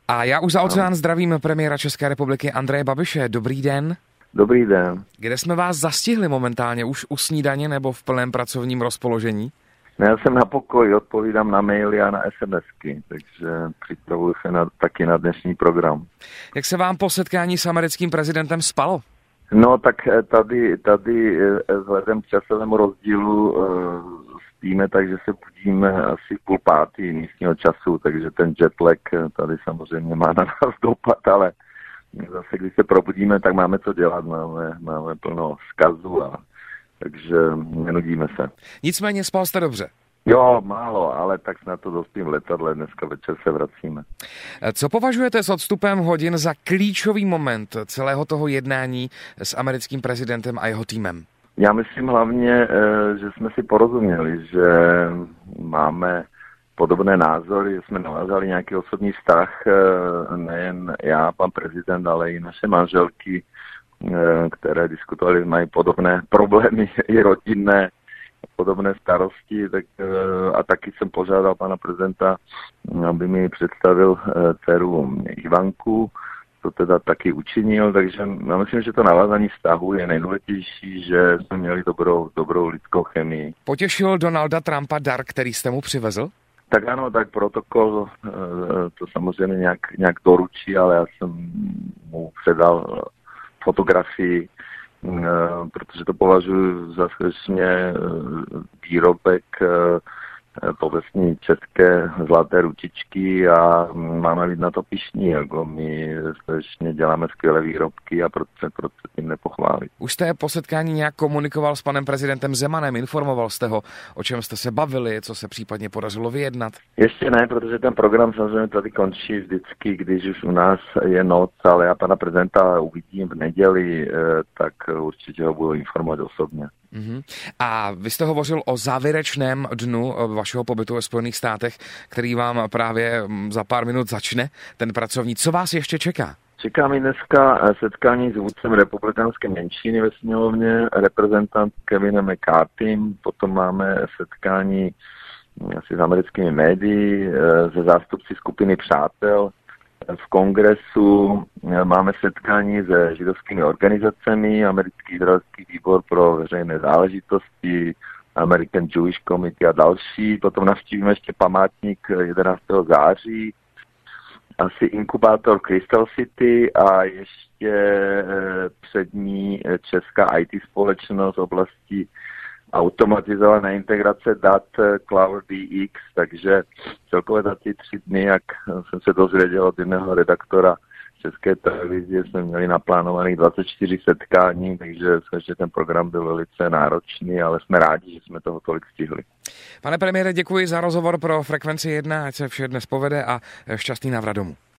A já už za oceán zdravím premiéra České republiky Andreje Babiše. Dobrý den. Dobrý den. Kde jsme vás zastihli momentálně? Už u snídaně nebo v plném pracovním rozpoložení? No, já jsem na pokoji, odpovídám na maily a na SMSky, takže připravuju se taky na dnešní program. Jak se vám po setkání s americkým prezidentem spalo? No tak tady vzhledem k časovému rozdílu spíme, takže se budíme asi 4:30 místního času, takže ten jetlag tady samozřejmě má na nás dopad, ale zase když se probudíme, tak máme co dělat, máme plno vzkazů takže nenudíme se. Nicméně spal jste dobře. Jo, málo, ale tak snad to dospím v letadle, dneska večer se vracíme. Co považujete s odstupem hodin za klíčový moment celého toho jednání s americkým prezidentem a jeho týmem? Já myslím hlavně, že jsme si porozuměli, že máme podobné názory, že jsme navázali nějaký osobní vztah, nejen já, pan prezident, ale i naše manželky, které diskutovali, mají podobné problémy i rodinné, podobné starosti, a taky jsem požádal pana prezidenta, aby mi představil dceru Ivanku, to teda taky učinil, takže já myslím, že to navázání vztahu je nejdůležitější, že jsme měli dobrou lidskou chemii. Potěšil Donalda Trumpa dar, který jste mu přivezl? Tak ano, tak protokol to samozřejmě nějak doručí, ale já jsem mu předal fotografii, protože to považuji za skutečně výrobek povestní české zlaté ručičky a máme být na to pyšní, jako my skutečně děláme skvělé výrobky a proč se tím nepochválit. Už jste po setkání nějak komunikoval s panem prezidentem Zemanem, informoval jste ho, o čem jste se bavili, co se případně podařilo vyjednat? Ještě ne, protože ten program samozřejmě tady končí vždycky, když už u nás je noc, ale já pana prezidenta uvidím v neděli, tak určitě ho budu informovat osobně. A vy jste hovořil o závěrečném dnu vašeho pobytu ve Spojených státech, který vám právě za pár minut začne, ten pracovní. Co vás ještě čeká? Čeká mi dneska setkání s vůdcem republikánské menšiny ve sněmovně, reprezentant Kevinem McCarthym, potom máme setkání asi s americkými médii, se zástupci skupiny Přátel. V kongresu máme setkání se židovskými organizacemi, Americký izraelský výbor pro veřejné záležitosti, American Jewish Committee a další. Potom navštívíme ještě památník 11. září, asi inkubátor Crystal City a ještě přední česká IT společnost v oblasti automatizované integrace dat Cloud DX, takže celkově za ty 3 dny, jak jsem se dozvěděl od jiného redaktora České televize, jsme měli naplánovaných 24 setkání, takže skutečně ten program byl velice náročný, ale jsme rádi, že jsme toho tolik stihli. Pane premiére, děkuji za rozhovor pro Frekvenci 1, ať se vše dnes povede a šťastný návrat domů.